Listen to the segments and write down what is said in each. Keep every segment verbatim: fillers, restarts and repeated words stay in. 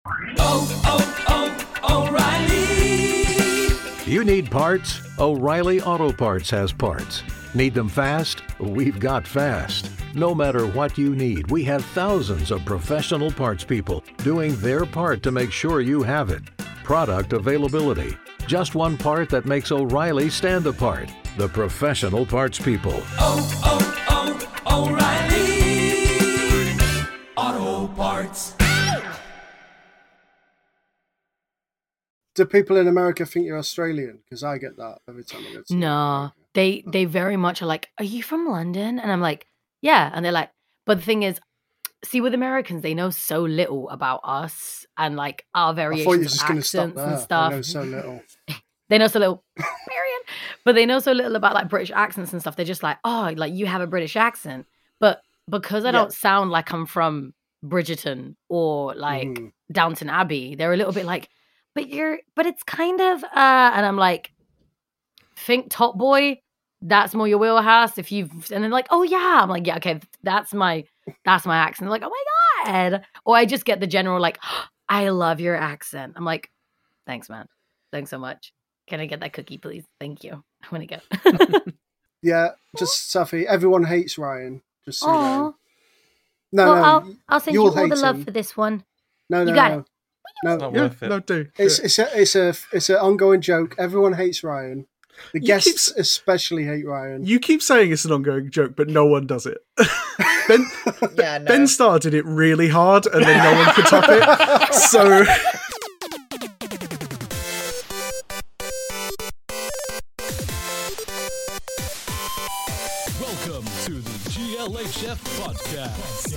oh, oh, O'Reilly! You need parts? O'Reilly Auto Parts has parts. Need them fast? We've got fast. No matter what you need, we have thousands of professional parts people doing their part to make sure you have it. Product availability. Just one part that makes O'Reilly stand apart. The professional parts people. Oh, oh, oh, O'Reilly Auto Parts. Do people in America think you're Australian? Because I get that every time I get to No, America. they they very much are like, are you from London? And I'm like, yeah. And they're like, but the thing is, see, with Americans, they know so little about us and like our I thought you were variations just of going to stop accents there. and stuff. I know so little. They know so little, Marion, but they know so little about like British accents and stuff. They're just like, oh, like you have a British accent. But because I Yeah. don't sound like I'm from Bridgerton or like Mhm. Downton Abbey, they're a little bit like, but you're, but it's kind of, uh, and I'm like, think Top Boy, that's more your wheelhouse. If you've, and then like, oh yeah, I'm like, yeah, okay, that's my, that's my accent. They're like, oh my God. Or I just get the general like, oh, I love your accent. I'm like, thanks, man. Thanks so much. Can I get that cookie, please? Thank you. I want to go. Yeah, just Safi. Everyone hates Ryan. Just so you Aw. know. No, well, no. I'll, I'll send you you'll all the hate love him. for this one. No, no, You got no. it. No, Not Yeah, worth it. no, do. it's it's a it's a it's an ongoing joke. Everyone hates Ryan. The You guests keep s- especially hate Ryan. You keep saying it's an ongoing joke, but no one does it. Ben, Yeah, no. Ben started it really hard, and then no one could top it. So Welcome to the G L H F podcast.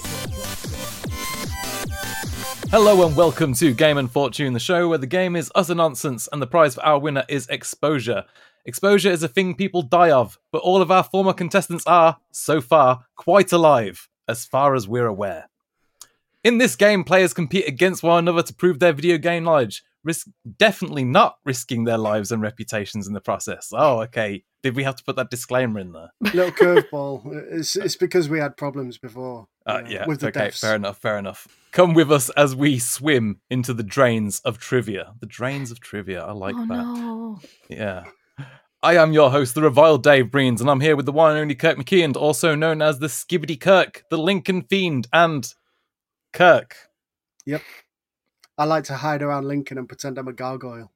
Hello and welcome to Game and Fortune, the show where the game is utter nonsense and the prize for our winner is exposure. Exposure is a thing people die of, but all of our former contestants are, so far, quite alive, as far as we're aware. In this game, players compete against one another to prove their video game knowledge, risk definitely not risking their lives and reputations in the process. Oh, okay. Did we have to put that disclaimer in there? Little curveball. It's it's because we had problems before. Uh, you know, yeah, with the okay, deaths. fair enough, fair enough. Come with us as we swim into the drains of trivia. The drains of trivia, I like oh that. no. Yeah. I am your host, the reviled Dave Breens, and I'm here with the one and only Kirk McKeon, also known as the Skibbity Kirk, the Lincoln Fiend, and Kirk. Yep. I like to hide around Lincoln and pretend I'm a gargoyle.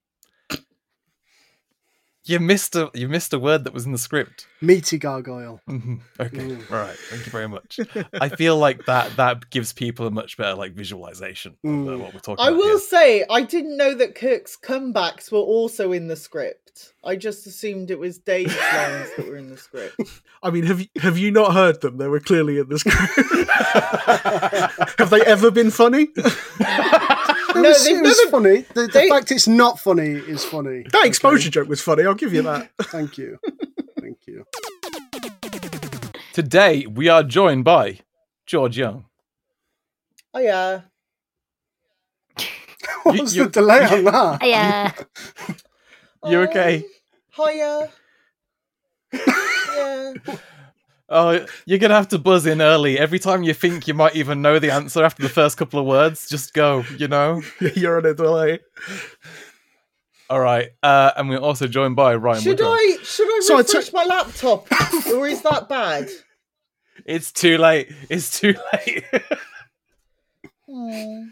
You missed a you missed a word that was in the script. Meaty gargoyle. Mhm. Okay, Mm. all right. Thank you very much. I feel like that that gives people a much better like visualization of uh, Mm. what we're talking I about. will here. say, I didn't know that Kirk's comebacks were also in the script. I just assumed it was Dave's lines that were in the script. I mean, have you, have you not heard them? They were clearly in the script. Have they ever been funny? It No, was, they've it was never- funny. The, the they- fact it's not funny is funny. That exposure Okay? joke was funny. I'll give you that. Thank you. Thank you. Today we are joined by George Young. Oh, yeah. What You- was you- the delay on that? Yeah. You okay? Um, hiya. Yeah. Oh, you're gonna have to buzz in early. Every time you think you might even know the answer after the first couple of words, just go, you know? You're on a delay. All right. Uh, and we're also joined by Ryan Should Woodrow. I should I So I refresh took- my laptop? Or is that bad? It's too late. It's too late. Hmm.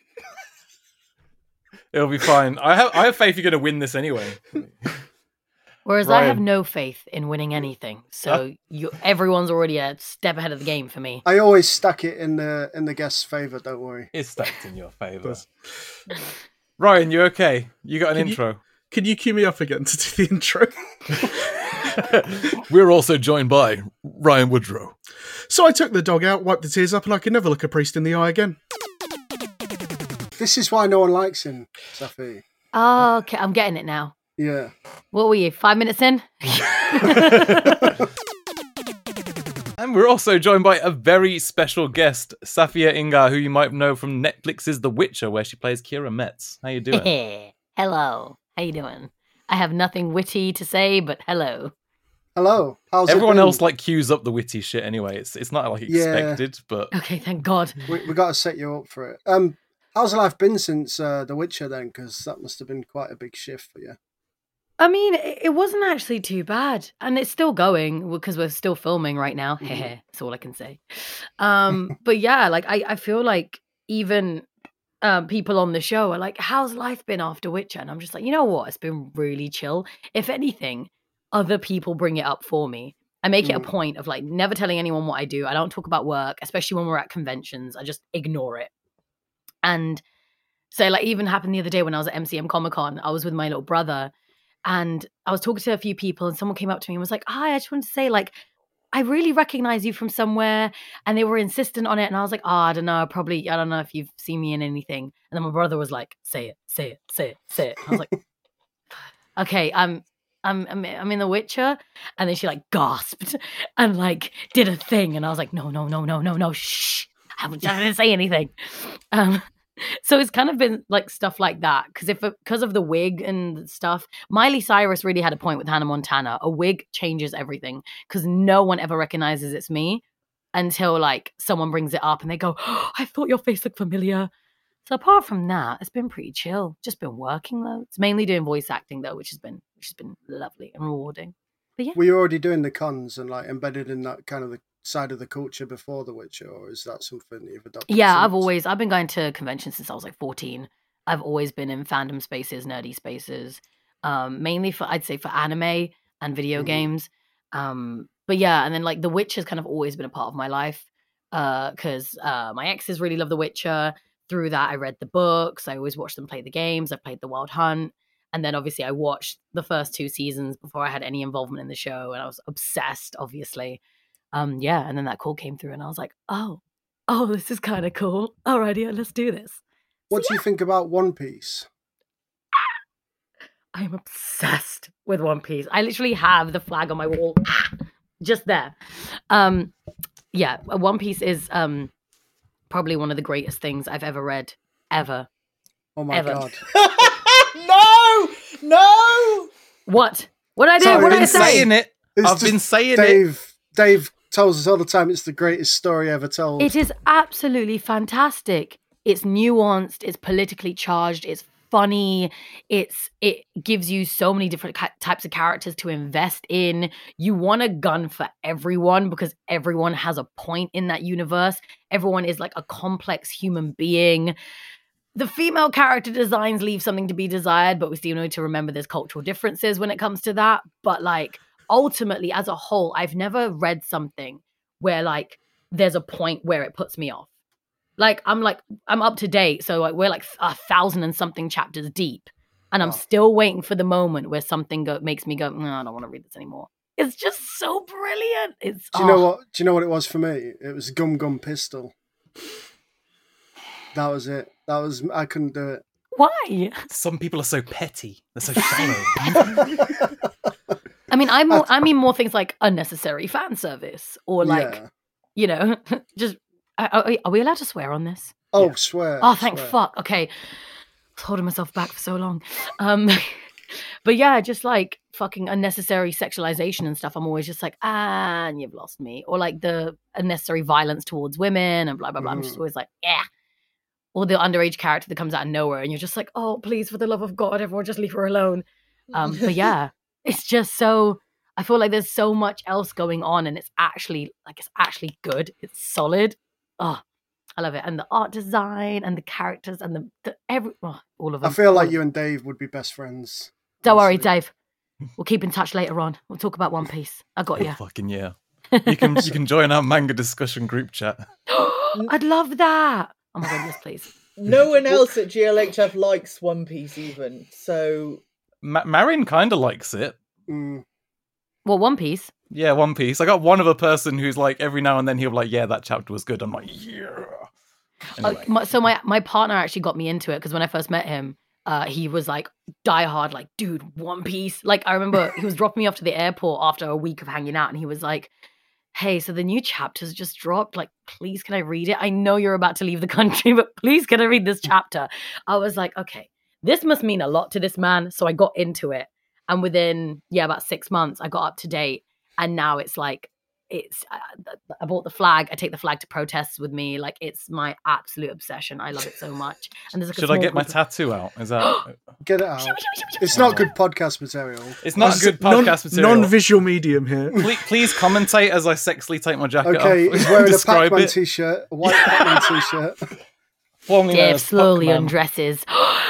It'll be fine. I have I have faith you're gonna win this anyway. Whereas I have Ryan. no faith in winning anything. So you, everyone's already a step ahead of the game for me. I always stack it in the in the guest's favour, don't worry. It's stacked in your favour. Does. Ryan, you okay? You got an Can you- intro. Can you cue me up again to do the intro? We're also joined by Ryan Woodrow. So I took the dog out, wiped the tears up, and I could never look a priest in the eye again. This is why no one likes him, Safi. Oh, okay, I'm getting it now. Yeah. What were you, five minutes in? And we're also joined by a very special guest, Safia Ingar, who you might know from Netflix's The Witcher, where she plays Kira Metz. How you doing? Hello. How you doing? I have nothing witty to say, but hello. Hello. How's it Everyone been? else like cues up the witty shit anyway. It's it's not like Yeah. expected, but Okay, thank God. We we got to set you up for it. Um, How's life been since uh, The Witcher then? Because that must have been quite a big shift for you. I mean, it it wasn't actually too bad, and it's still going because we're still filming right now. Mhm. That's all I can say. Um, but yeah, like I, I feel like even um, people on the show are like, "How's life been after Witcher?" And I'm just like, you know what? It's been really chill. If anything, other people bring it up for me. I make it a Mm. point of like never telling anyone what I do. I don't talk about work, especially when we're at conventions. I just ignore it. And so, like, even happened the other day when I was at M C M Comic Con. I was with my little brother, and I was talking to a few people, and someone came up to me and was like, "Hi, I just wanted to say, like, I really recognize you from somewhere." And they were insistent on it, and I was like, "Oh, I don't know, probably, I don't know if you've seen me in anything." And then my brother was like, "Say it, say it, say it, say it." I was like, "Okay, I'm." I'm, I'm I'm in The Witcher," and then she like gasped and like did a thing, and I was like, "No, no, no, no, no, no, shh! I haven't- I didn't say anything." Um, so it's kind of been like stuff like that because if because of the wig and stuff, Miley Cyrus really had a point with Hannah Montana. A wig changes everything because no one ever recognizes it's me until like someone brings it up and they go, "Oh, I thought your face looked familiar." So apart from that, it's been pretty chill. Just been working though. It's mainly doing voice acting though, which has been which has been lovely and rewarding. But yeah, Were you already doing the cons and like embedded in that kind of the side of the culture before The Witcher, or is that something that you've adopted? yeah. I've since? always I've been going to conventions since I was like fourteen. I've always been in fandom spaces, nerdy spaces, um, mainly for I'd say for anime and video Mhm. games. Um, but yeah, and then like The Witcher's kind of always been a part of my life because uh, my exes really love The Witcher. Through that, I read the books. I always watched them play the games. I played the Wild Hunt. And then obviously I watched the first two seasons before I had any involvement in the show. And I was obsessed, obviously. Um, yeah. And then that call came through and I was like, oh, oh, this is kind of cool. Alrighty, yeah, let's do this. What do you think about One Piece? I'm obsessed with One Piece. I literally have the flag on my wall just there. Um, yeah, One Piece is um, probably one of the greatest things I've ever read, ever. Oh my Ever. god! No! No! What? What did I do? Sorry, what did I I've been say? saying it. It's I've been just saying it. Dave, Dave tells us all the time it's the greatest story ever told. It is absolutely fantastic. It's nuanced, it's politically charged, it's funny, it's it gives you so many different ca- types of characters to invest in. You want a gun for everyone because everyone has a point in that universe. Everyone is like a complex human being. The female character designs leave something to be desired, but we still need to remember there's cultural differences when it comes to that. But like ultimately, as a whole, I've never read something where like there's a point where it puts me off. Like I'm like I'm up to date, so like we're like a thousand and something chapters deep, and I'm Wow. still waiting for the moment where something go- makes me go, no, I don't want to read this anymore. It's just so brilliant. It's Do you know oh. what? Do you know what it was for me? It was Gum Gum Pistol. That was it. That was I couldn't do it. Why? Some people are so petty. They're so shallow. I mean, I more I mean more things like unnecessary fan service or like Yeah. you know, just are, are are we allowed to swear on this? Oh, swear. Oh, thank swear. fuck. Okay. I was holding myself back for so long. Um, but yeah, just like fucking unnecessary sexualization and stuff. I'm always just like, ah, and you've lost me. Or like the unnecessary violence towards women and blah, blah, blah. I'm just Mhm. always like, yeah. Or the underage character that comes out of nowhere and you're just like, oh, please, for the love of God, everyone just leave her alone. Um, but yeah, it's just so, I feel like there's so much else going on and it's actually, like, it's actually good. It's solid. Oh, I love it. And the art design and the characters and the, the every, oh, all of I them. feel all like of- you and Dave would be best friends. Don't worry, honestly. Dave. We'll keep in touch later on. We'll talk about One Piece. I got you. Fucking yeah. You can you can join our manga discussion group chat. I'd love that. Oh my god, yes, please. No one else at G L H F likes One Piece even. So Ma- Marin kind of likes it. Mm. Well, One Piece. Yeah, One Piece. I got one other person who's like every now and then he'll be like, yeah, that chapter was good. I'm like, yeah. Uh, Anyway. my, so my my partner actually got me into it because when I first met him, uh, he was like diehard, like, dude, One Piece. Like, I remember he was dropping me off to the airport after a week of hanging out, and he was like, hey, so the new chapters just dropped. Like, please, can I read it? I know you're about to leave the country, but please, can I read this chapter? I was like, okay, this must mean a lot to this man. So I got into it. And within, yeah, about six months, I got up to date. And now it's like, it's I, I bought the flag. I take the flag to protests with me. Like it's my absolute obsession. I love it so much. And there's like a Should I small get my group of- tattoo out? Is that? Get it out. It's not good podcast material. It's not good podcast material. Non-visual medium here. Please, please commentate as I sexily take my jacket Okay, off. he's wearing a Describe Pac-Man it. t-shirt, a white Pac-Man t-shirt. Formerly known Dave as slowly Puckman. undresses.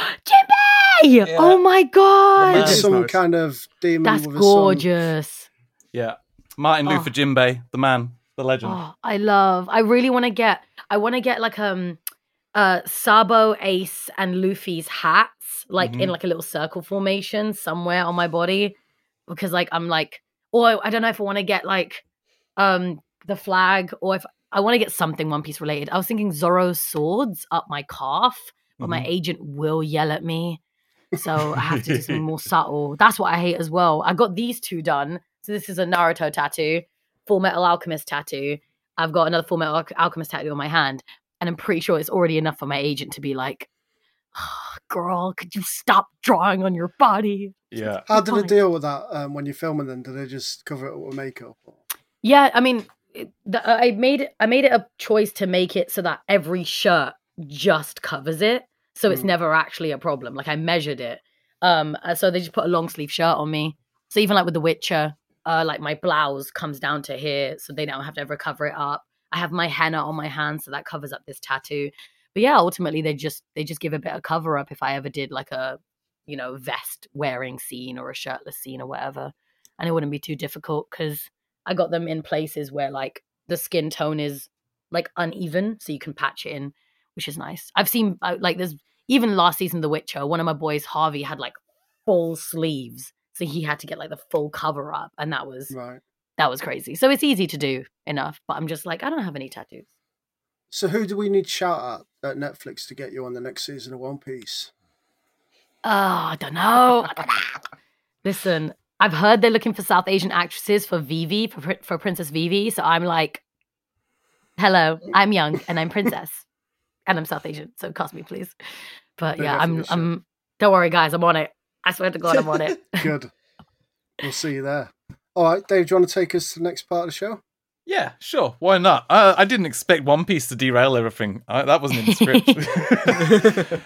Jimmy! Oh my god! man. It's That's some nice. kind of demon That's with a gorgeous. Yeah, Martin Oh. Luther Jimbei, the man, the legend. Oh, I love. I really want to get. I want to get like um, uh, Sabo, Ace, and Luffy's hats, like in Mhm. like a little circle formation somewhere on my body, because like I'm like, or I don't know if I want to get like, um, the flag, or if I want to get something One Piece related. I was thinking Zoro's swords up my calf, but my Mhm. agent will yell at me, so I have to do something more subtle. That's what I hate as well. I got these two done. So this is a Naruto tattoo, Full Metal Alchemist tattoo. I've got another Full Metal Al- Alchemist tattoo on my hand, and I'm pretty sure it's already enough for my agent to be like, oh, "Girl, could you stop drawing on your body?" Yeah. How did Fine. they deal with that um, when you're filming them? Do they just cover it up with makeup? Or... Yeah, I mean, it- the, I made it. I made it a choice to make it so that every shirt just covers it, so it's Mm. never actually a problem. Like I measured it. Um, uh, so they just put a long sleeve shirt on me. So even like with The Witcher, uh, like my blouse comes down to here, so they don't have to ever cover it up. I have my henna on my hand, so that covers up this tattoo. But yeah, ultimately they just they just give a bit of cover up if I ever did like a, you know, vest wearing scene or a shirtless scene or whatever, and it wouldn't be too difficult because I got them in places where like the skin tone is like uneven, so you can patch it in, which is nice. I've seen uh, like there's even last season The Witcher, one of my boys Harvey had like full sleeves, so he had to get like the full cover up, and that was Right. that was crazy. So it's easy to do enough, but I'm just like I don't have any tattoos. So who do we need to shout at at Netflix to get you on the next season of One Piece? Oh, I don't know. I don't know. Listen, I've heard they're looking for South Asian actresses for Vivi, for, Pri- for Princess Vivi. So I'm like, hello, I'm young and I'm Princess. And I'm South Asian, so cast me, please. But They yeah, I'm, definitely I'm, don't worry, guys, I'm on it. I swear to God, I'm on it. Good. We'll see you there. All right, Dave, do you want to take us to the next part of the show? Yeah, sure. Why not? Uh, I didn't expect One Piece to derail everything. Uh, that wasn't in the script.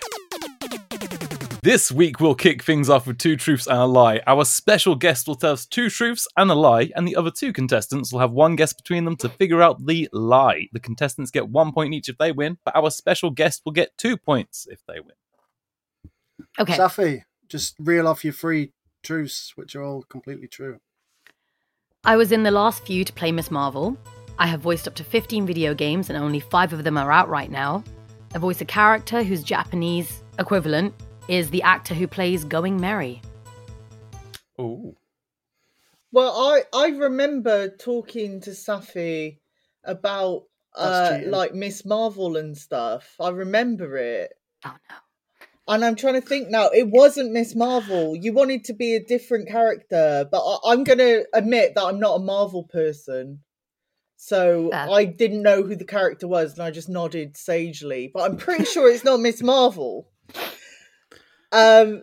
This week, we'll kick things off with two truths and a lie. Our special guest will tell us two truths and a lie, and the other two contestants will have one guess between them to figure out the lie. The contestants get one point each if they win, but our special guest will get two points if they win. Okay. Safi, just reel off your three truths, which are all completely true. I was in the last few to play Miss Marvel. I have voiced up to fifteen video games, and only five of them are out right now. I voice a character whose Japanese equivalent is the actor who plays Going Merry. Ooh. Well, I I remember talking to Safi about That's uh, cheating. like Miss Marvel and stuff. I remember it. Oh no. And I'm trying to think now. It wasn't Miss Marvel. You wanted to be a different character, but I, I'm going to admit that I'm not a Marvel person. So Fair. I didn't know who the character was, and I just nodded sagely. But I'm pretty sure it's not Miss Marvel. Um.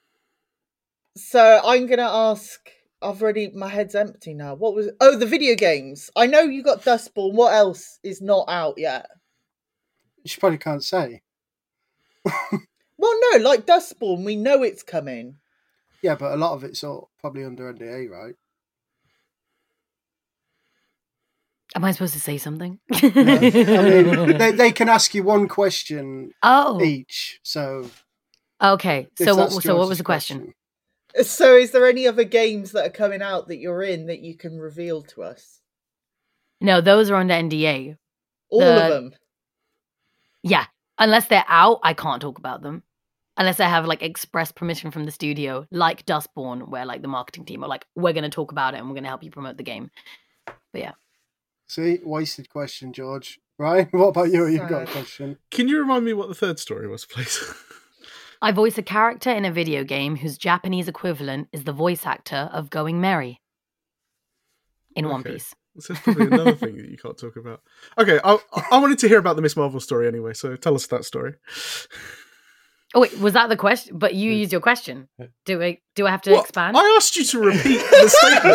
So I'm going to ask. I've already. My head's empty now. What was? Oh, the video games. I know you got Dustborn. What else is not out yet? You probably can't say. Well, no, like Dustborn, we know it's coming. Yeah, but a lot of it's all probably under N D A, right? Am I supposed to say something? I mean, they, they can ask you one question oh. each. So, Okay. if So what? that's So what George's was the question? So, is there any other games that are coming out that you're in that you can reveal to us? No, those are under N D A. All The- of them. Yeah, unless they're out, I can't talk about them. Unless I have like express permission from the studio, like Dustborn, where like the marketing team are like, we're going to talk about it and we're going to help you promote the game. But yeah. See, wasted question, George. Ryan, what about you? You've got a Sad. question. Can you remind me what the third story was, please? I voice a character in a video game whose Japanese equivalent is the voice actor of Going Merry in One Okay. Piece. So there's probably another thing that you can't talk about. Okay, I, I wanted to hear about the Miss Marvel story anyway, so tell us that story. Oh wait, was that the question? But you used your question. Do I do I have to What? expand? I asked you to repeat the statement.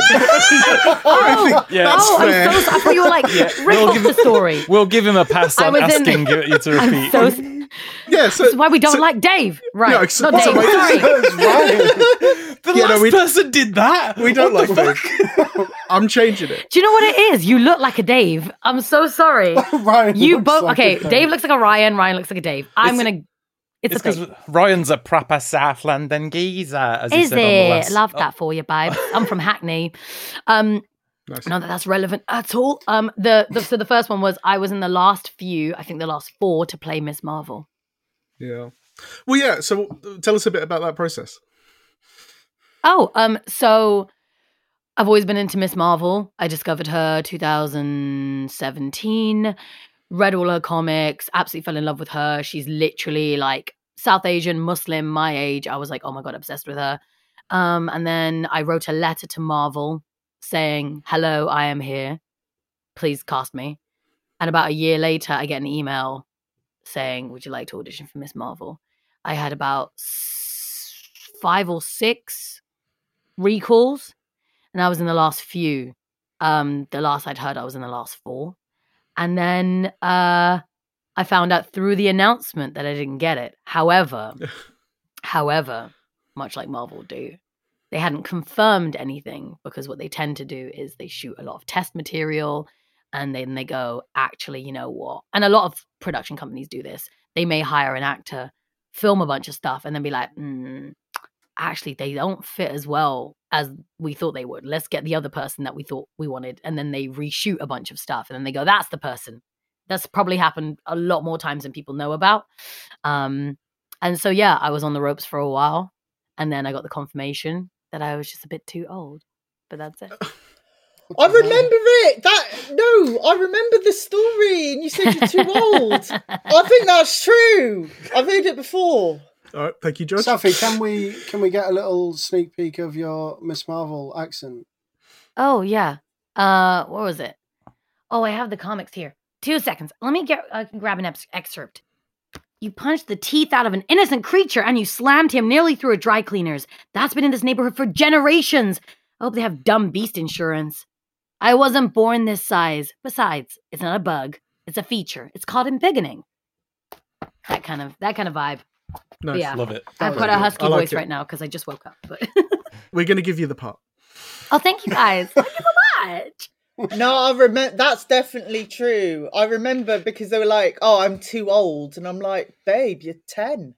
I think Yeah. that's oh, fair. I'm so sorry. I thought you were like Yeah, rip we'll off give the it- story. We'll give him a pass I on was in- asking you you to repeat. I'm so. Yeah, so, This is why we don't so- like Dave, right? No, so- Not so Dave. wait- Sorry. That's right. the Yeah, no, last we- person did that. we don't What like the Dave. I'm changing it. Do you know what it is? You look like a Dave. I'm so sorry. Ryan You looks both. like Okay, a Dave. Dave looks like a Ryan. Ryan looks like a Dave. I'm It's- gonna. It's, It's a because thing. Ryan's a proper South London geezer, as you Is said on the it? last. Love that for you, babe. I'm from Hackney. Um, Nice. not that that's relevant at all. Um, the, the so the first one was I was in the last few, I think the last four to play Miss Marvel. Yeah. Well, yeah. So uh, tell us a bit about that process. Oh, um, so I've always been into Miss Marvel. I discovered her two thousand seventeen, read all her comics, absolutely fell in love with her. She's literally like South Asian, Muslim, my age. I was like, oh my God, obsessed with her. Um, and then I wrote a letter to Marvel saying, hello, I am here. Please cast me. And about a year later, I get an email saying, would you like to audition for Miss Marvel? I had about s- five or six recalls, and I was in the last few. Um, the last I'd heard, I was in the last four. And then uh, I found out through the announcement that I didn't get it. However, however, much like Marvel do, they hadn't confirmed anything because what they tend to do is they shoot a lot of test material and then they go, actually, you know what? And a lot of production companies do this. They may hire an actor, film a bunch of stuff, and then be like, mm, actually, they don't fit as well as we thought they would. Let's get the other person that we thought we wanted. And then they reshoot a bunch of stuff and then they go, that's the person. That's probably happened a lot more times than people know about. Um, and so, yeah, I was on the ropes for a while. And then I got the confirmation that I was just a bit too old. But that's it. I remember it. That no, I remember the story, and you said you're too old. I think that's true. I've heard it before. All right. Thank you, George. Sophie, can we can we get a little sneak peek of your Miss Marvel accent? Oh, yeah. Uh, what was it? Oh, I have the comics here. Two seconds. Let me get uh, grab an ex- excerpt. You punched the teeth out of an innocent creature and you slammed him nearly through a dry cleaner's. That's been in this neighborhood for generations. I hope they have dumb beast insurance. I wasn't born this size. Besides, it's not a bug. It's a feature. It's called embiggening. That kind of that kind of vibe. Nice. Yeah. Love it. I've was got a good. husky I like voice it. right now because I just woke up. But We're going to give you the part. oh, thank you guys. Thank you so much. No, I remember. That's definitely true. I remember because they were like, "Oh, I'm too old," and I'm like, "Babe, you're ten."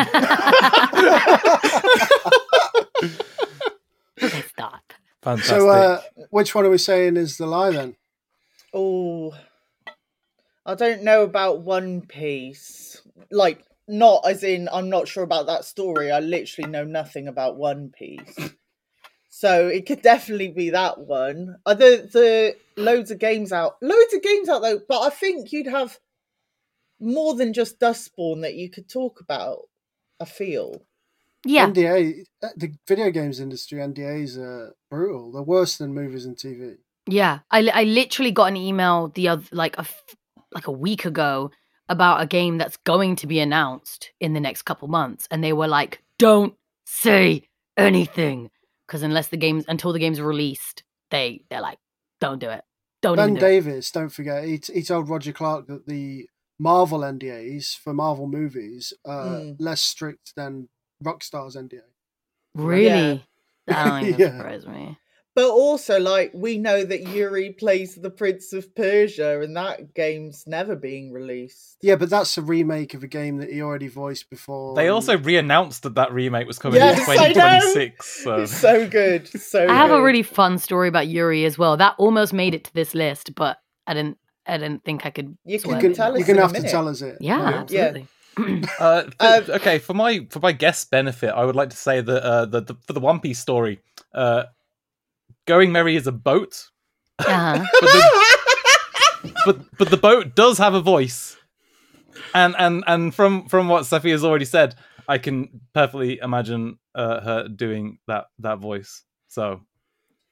Okay, stop. Fantastic. So, uh, which one are we saying is the lie then? Oh, I don't know about One Piece. Like, not as in I'm not sure about that story. I literally know nothing about One Piece. So it could definitely be that one. Are the the loads of games out? Loads of games out though, but I think you'd have more than just Dustborn that you could talk about. I feel. Yeah. N D A, uh, the video games industry N D As are brutal. They're worse than movies and T V. Yeah, I, li- I literally got an email the other like a f- like a week ago about a game that's going to be announced in the next couple months, and they were like, "Don't say anything," because unless the games until the game's released, they they're like, "Don't do it, don't Ben even do it." Davis, don't forget, he, he told Roger Clark that the Marvel N D As for Marvel movies are Mm. less strict than Rockstar's N D A. Really, that don't even Yeah. surprise me. But also, like, we know that Yuri plays the Prince of Persia, and that game's never being released. Yeah, but that's a remake of a game that he already voiced before. They and- also re-announced that that remake was coming Yes, in I know. twenty twenty-six. So. It's so good, so I have a good. really fun story about Yuri as well. That almost made it to this list, but I didn't. I didn't think I could. You swerve can You it. can, tell us you're going in to a have to minute. tell us it. Yeah, Yeah. absolutely. Uh, th- Um, okay, for my for my guest benefit, I would like to say that uh, the, the for the One Piece story, uh, Going Merry is a boat, Uh-huh. but the, but but the boat does have a voice, and and and from from what Sophie has already said, I can perfectly imagine uh, her doing that that voice. So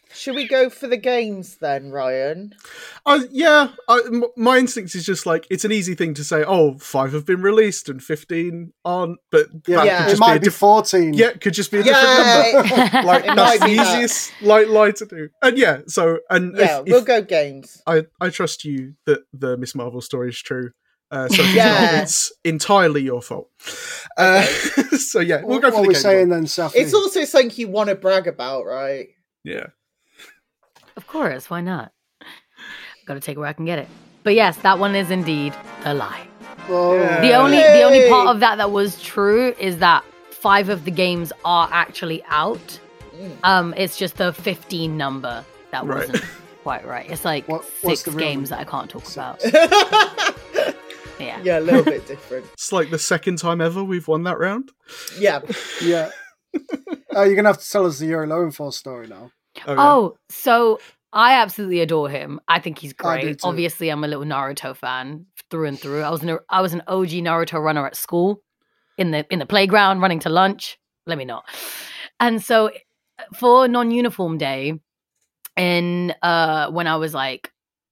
Should we go for the games then, Ryan? Uh, yeah, I, m- my instinct is just like it's an easy thing to say. Oh, five have been released and fifteen aren't, but Yeah, that Yeah. could it just might be a be diff- fourteen. yeah, it could just be a Yeah, different number. Like It that's might the be that. easiest lie, lie to do. And yeah, so and yeah, if, we'll if go games. I I trust you that the Miss Marvel story is true. Uh, so if it's Yeah. not, it's entirely your fault. Uh, so yeah, we'll What, go for what the we're game saying one. then, Safi? It's also something you want to brag about, right? Yeah. Of course, why not? Gotta take it where I can get it. But yes, that one is indeed a lie. Oh, Yeah. The only the only Yay! part of that that was true is that five of the games are actually out. Um, it's just the fifteen number that Right. wasn't quite right. It's like What- what's six the real games number? that I can't talk about. Yeah. Yeah, a little bit different. It's like the second time ever we've won that round. Yeah. yeah. Oh, you're gonna have to tell us the Yuri Lowenthal story now. Oh, yeah. Oh, so I absolutely adore him. I think he's I do great. too. Obviously, I'm a little Naruto fan through and through. I was an I was an O G Naruto runner at school, in the in the playground, running to lunch. Let me know. And so, for non-uniform day, in uh, when I was like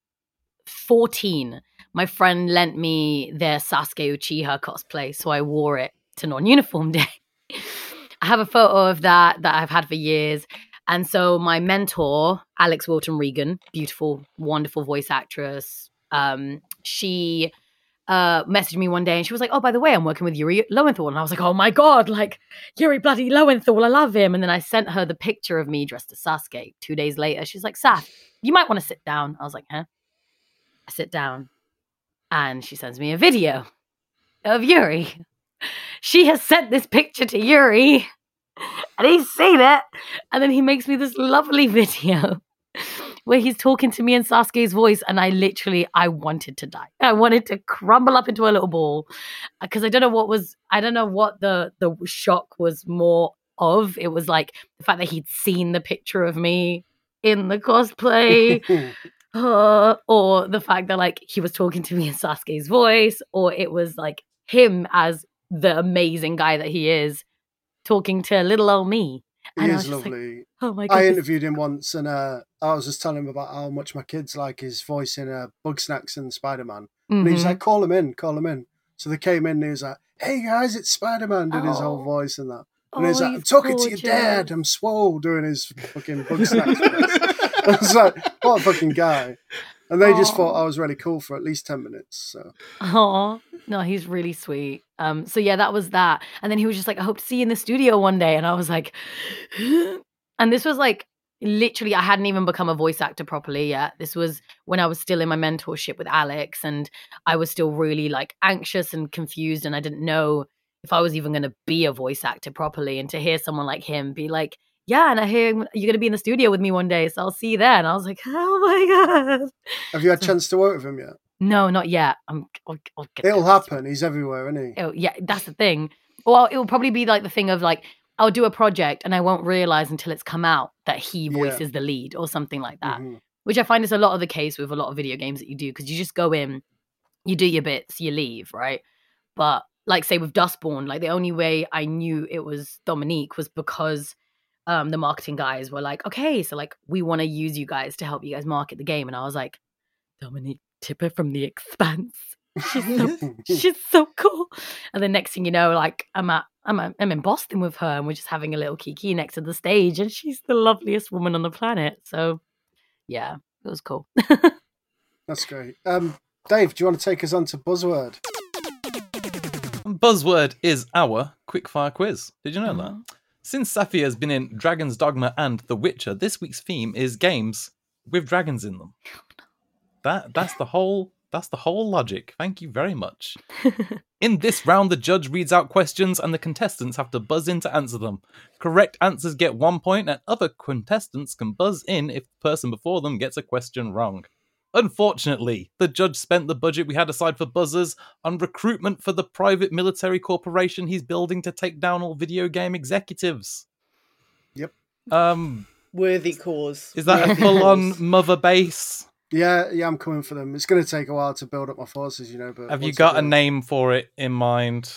fourteen, my friend lent me their Sasuke Uchiha cosplay, so I wore it to non-uniform day. I have a photo of that that I've had for years. And so my mentor, Alex Wilton Regan, beautiful, wonderful voice actress, um, she uh, messaged me one day and she was like, oh, by the way, I'm working with Yuri Lowenthal. And I was like, oh my God, like Yuri bloody Lowenthal, I love him. And then I sent her the picture of me dressed as Sasuke. Two days later, she's like, Saf, you might want to sit down. I was like, huh? I sit down and she sends me a video of Yuri. She has sent this picture to Yuri and he's seen it. And then he makes me this lovely video where he's talking to me in Sasuke's voice. And I literally, I wanted to die. I wanted to crumble up into a little ball because I don't know what was, I don't know what the, the shock was more of. It was like the fact that he'd seen the picture of me in the cosplay. Uh, or the fact that like he was talking to me in Sasuke's voice, or it was like him as the amazing guy that he is talking to little old me. He And I is was just like, lovely. oh my god! I interviewed him once, and uh, I was just telling him about how much my kids like his voice in uh, Bug Snacks and Spider Man. And he's Mhm. like, "Call him in, call him in." So they came in, and he was like, "Hey guys, it's Spider Man," did his whole Oh. voice and that. And Oh, he's like, "I'm he's talking to your gorgeous. dad. I'm swole," doing his fucking Bug Snacks voice. I was like, "What a fucking guy!" And they just Aw. thought I was really cool for at least ten minutes. So Oh no, he's really sweet. Um, so yeah, that was that. And then he was just like, I hope to see you in the studio one day. And I was like, and this was like literally, I hadn't even become a voice actor properly yet. This was when I was still in my mentorship with Alex, and I was still really like anxious and confused, and I didn't know if I was even going to be a voice actor properly. And to hear someone like him be like, yeah, and I hear you're going to be in the studio with me one day, so I'll see you there. And I was like, oh my god. have you had a chance to work with him yet? No, not yet. I'm. I'll, I'll get It'll there. happen. He's everywhere, isn't he? Oh, yeah, that's the thing. Well, it will probably be like the thing of like, I'll do a project and I won't realize until it's come out that he Yeah. voices the lead or something like that. Mhm. Which I find is a lot of the case with a lot of video games that you do, because you just go in, you do your bits, you leave, right? But like say with Dustborn, like the only way I knew it was Dominique was because um, the marketing guys were like, okay, so like we want to use you guys to help you guys market the game. And I was like, Dominique Tipper from The Expanse. She's so she's so cool. And then next thing you know, like I'm at I'm at, I'm in Boston with her, and we're just having a little kiki next to the stage, and she's the loveliest woman on the planet. So yeah, it was cool. That's great. Um, Dave, do you want to take us on to Buzzword? Buzzword is our quickfire quiz. Did you know that? Since Safi has been in Dragon's Dogma and The Witcher, this week's theme is games with dragons in them. That that's the whole that's the whole logic. Thank you very much. In this round, the judge reads out questions and the contestants have to buzz in to answer them. Correct answers get one point, and other contestants can buzz in if the person before them gets a question wrong. Unfortunately, the judge spent the budget we had aside for buzzers on recruitment for the private military corporation he's building to take down all video game executives. Yep. Um, Worthy cause. is that a Worthy full-on cause. mother base? Yeah, yeah, I'm coming for them. It's going to take a while to build up my forces, you know. But Have you once I got do a it- name for it in mind?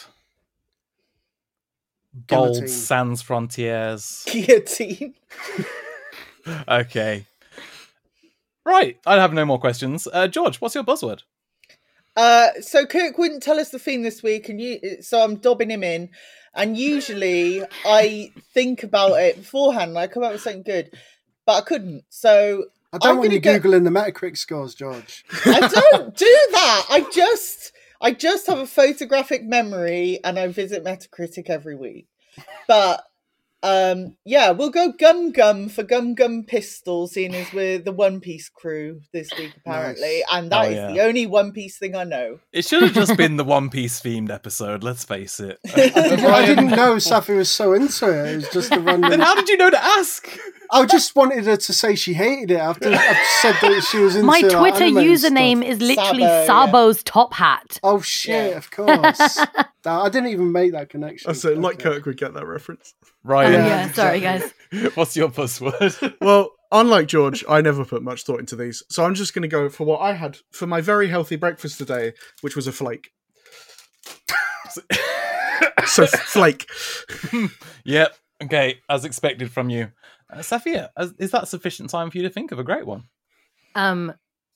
Guillotine. Bold Sans Frontiers. Guillotine. Okay. Right. I have no more questions. Uh, George, what's your buzzword? Uh, so Kirk wouldn't tell us the theme this week, and you, so I'm dobbing him in. And usually I think about it beforehand, and I come up with something good, but I couldn't. So I don't I'm want you gonna go- googling the Metacritic scores, George. I don't do that. I just, I just have a photographic memory, and I visit Metacritic every week. But um, yeah, we'll go Gum Gum for Gum Gum Pistol, seeing as we're the One Piece crew this week, apparently, Nice. and that Oh, is yeah. the only One Piece thing I know. It should have just been the One Piece themed episode, let's face it. I didn't know Safi was so into it. It was just a Then random. how did you know to ask? I just wanted her to say she hated it after I said that she was into My like, Twitter anime and username stuff. is literally Sabo, yeah. Sabo's top hat. Oh shit! Yeah. Of course. That- I didn't even make that connection. I said, like Okay. Kirk would get that reference. Oh, Right. Yeah, yeah, sorry, exactly. guys. What's your buzzword? Well, unlike George, I never put much thought into these, so I'm just going to go for what I had for my very healthy breakfast today, which was a flake. So flake. Yep. Okay, as expected from you. Uh, Safia, as- is that sufficient time for you to think of a great one? Um,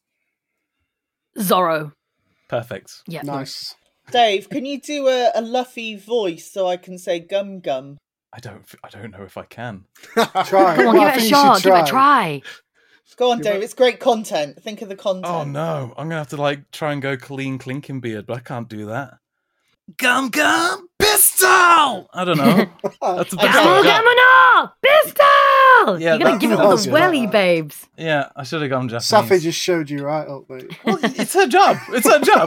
Zorro. Perfect. Yeah. Nice. Dave, can you do a, a Luffy voice so I can say Gum Gum? I don't. f- I don't know if I can. Try. Come on, Well, I give it a think you shot. should Give it a try. Go on, Dave. It's great content. Think of the content. Oh no, I'm gonna have to like try and go clean clinking beard, but I can't do that. Gum gum pistol. I don't know. That's the best Come I've on, got. Gamma, pistol! Yeah, you gotta that give it sounds for the good. welly, babes. Yeah, I should have gone Japanese. Safi just showed you right up, mate. Well, it's her job. It's her job.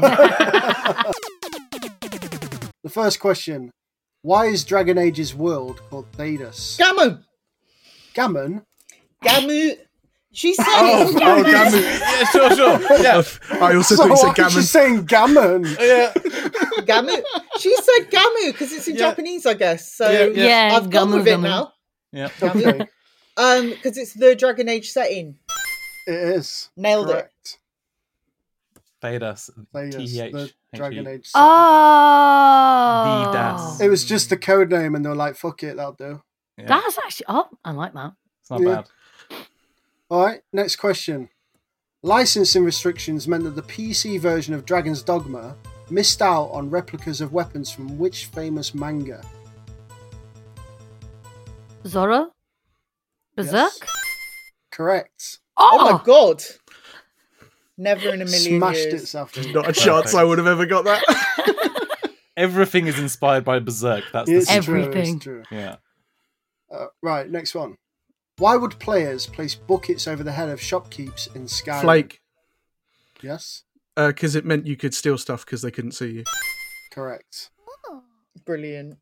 The first question: why is Dragon Age's world called Thedas? Gamu! Gammon? Gamu! She said Oh, it! oh, gammon. Yeah, sure, sure. Yeah, I also So thought you why said is she gammon. saying gammon? yeah. Gamu! She said Gamu because it's in Yeah. Japanese, I guess. So Yeah, Yeah, I've gone Gamu, with it Gamu. now. Yeah. Okay, Um, because it's the Dragon Age setting. it is. Nailed it. Correct. Thedas. Thedas, T H. the Dragon Age. Oh. The das. It was just the code name, and they were like, "Fuck it, that'll do." Yeah, That's actually. Oh, I like that. it's not Yeah. bad. All right, next question. Licensing restrictions meant that the P C version of Dragon's Dogma missed out on replicas of weapons from which famous manga? Zorro? Berserk? Correct. Oh, Oh, my god! Never in a million Smashed years. it, Safi. Not a chance I would have ever got that. Everything is inspired by Berserk. That's the It's secret. true, Everything. it's true. Yeah. Uh, right, next one. Why would players place buckets over the head of shopkeepers in Skyrim? Flake. Yes, Because it meant you could steal stuff because they couldn't see you. correct. Brilliant.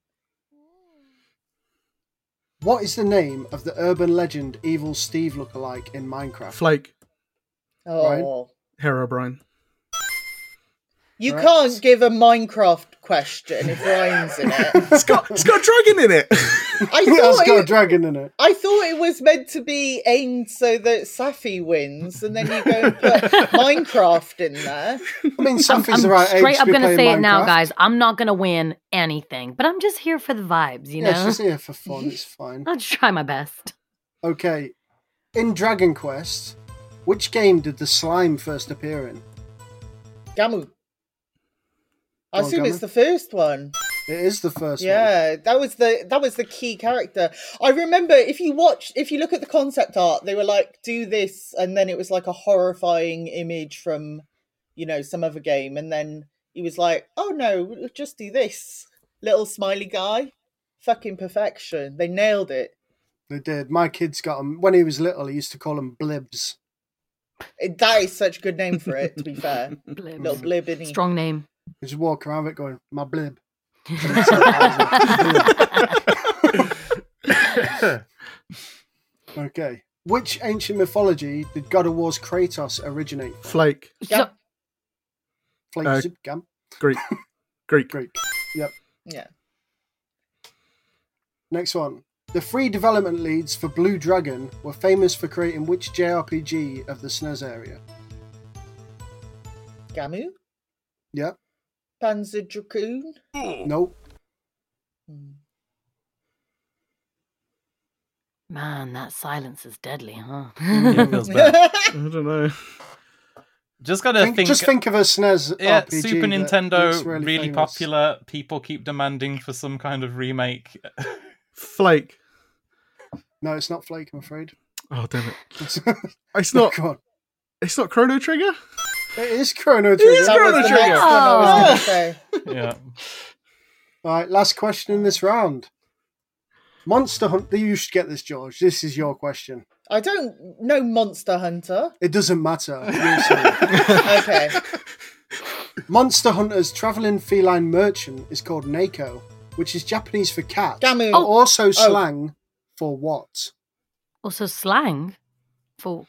What is the name of the urban legend Evil Steve lookalike in Minecraft? Flake. Oh. Herobrine. You Correct. can't give a Minecraft question if Ryan's in it. It's got, it's got a dragon in it. I Yeah, it's thought got a it, dragon in it. I thought it was meant to be aimed so that Safi wins, and then you go and put Minecraft in there. I mean, I'm, Safi's I'm the right age straight to up be gonna playing say it now, Minecraft. guys. I'm not gonna win anything, but I'm just here for the vibes, you Yeah, know? she's here for fun. It's fine. I'll just try my best. Okay, in Dragon Quest, which game did the slime first appear in? Gamu. I Go on, assume Gamu. it's the first one. It is the first one. Yeah, that was the that was the key character. I remember if you watch if you look at the concept art, they were like, do this, and then it was like a horrifying image from, you know, some other game, and then he was like, oh no, just do this. Little smiley guy. Fucking perfection. They nailed it. They did. My kids got him. When he was little, he used to call them blibs. It- That is such a good name for it, to be fair. Blib. Little blib in Strong name. He just walk around with it going, my blib. Okay. Which ancient mythology did God of War's Kratos originate from? Flake. Yeah. Flake, Uh, zip, gam, Greek. Greek. Greek. Yep. Yeah. Next one. The three development leads for Blue Dragon were famous for creating which J R P G of the S N E S area? Gamu? Yep. Panzer Dragoon? Nope. Hmm. Man, that silence is deadly, huh? Yeah, it feels bad. I don't know. Just gotta Think, think. just think of a S N E S yeah, R P G Super that- Nintendo, that's really, really famous. popular. People keep demanding for some kind of remake. Flake. No, it's not Flake, I'm afraid. Oh damn it! It's It's not. Go on. It's not Chrono Trigger. It is Chrono Trigger. is That was Chrono the Trigger. next one I was going Oh. to say. Yeah. All right, last question in this round. Monster Hunt. You should get this, George. This is your question. I don't know Monster Hunter. It doesn't matter. You'll see. Okay. Monster Hunter's traveling feline merchant is called Neko, which is Japanese for cat. Gamu. but also slang for what? Also, slang for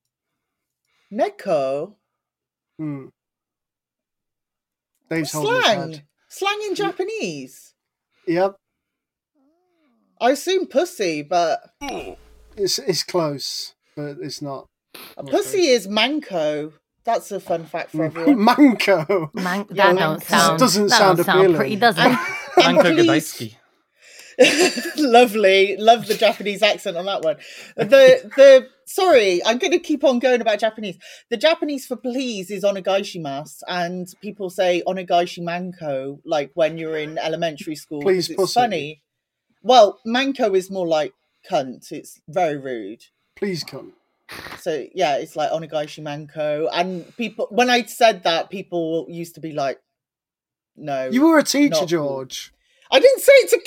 Neko. Hmm. Dave's holding his Slang. head. Slang in Japanese. Yep, I assume pussy, but it's it's close, but it's not. a pussy is manco. That's a fun fact for Hmm. everyone. Manko. man- Yeah, that don't Manko. sound Doesn't that sound don't sound appealing. pretty, does it? And, and Manko please- Gadaisuke. Lovely, love the Japanese accent on that one. The the sorry, I'm going to keep on going about Japanese. The Japanese for please is onegaishimasu, and people say onegaishi manko like when you're in elementary school. Please, 'cause it's pussy. funny. Well, manko is more like cunt. It's very rude. Please come. So yeah, it's like onegaishi manko, and people when I said that, people used to be like, "No, You were a teacher, Not cool. George. I didn't say it